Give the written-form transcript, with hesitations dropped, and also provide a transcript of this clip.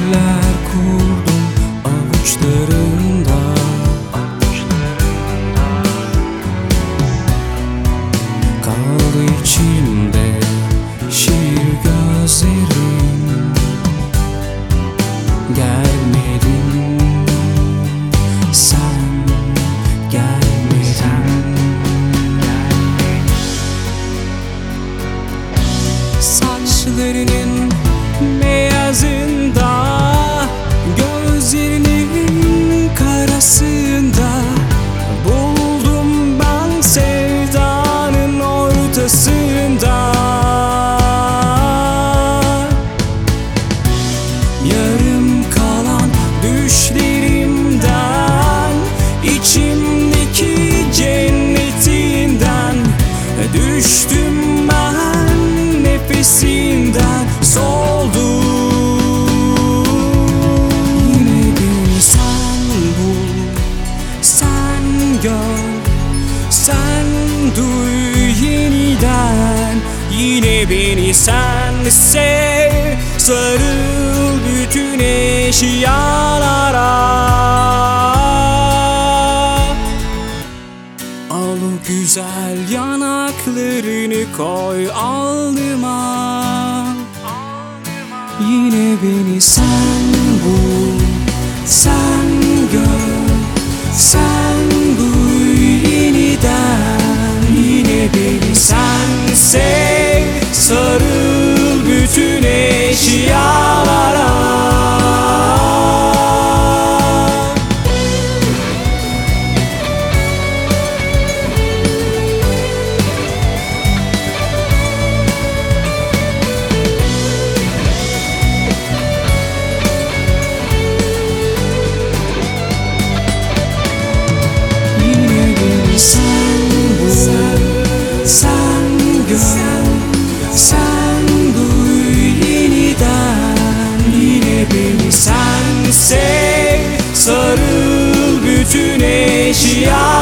Hayaller kurdum avuçlarımda. Kaldı içimde şiir gözlerim. Gelmedin sen, gelmedin. Saçlarının beyazında, gözlerinin karasında buldum ben sevdanın ortasında. Yarım kalan düşlerimden, içimdeki cennetinden düştüm ben, nefesinden soldum. Yine beni sen bul, sen gör, sen duy yeniden. Yine beni sen sev, sarıl bütün eşyalara. Al o güzel yanaklarını koy alnıma. Yine beni sen bul, sen gör, sen duy yeniden. Yine beni sen sev, sarıl bütün eşyalara. Sen duy yeniden. Yine beni sen sev, sarıl bütün eşya.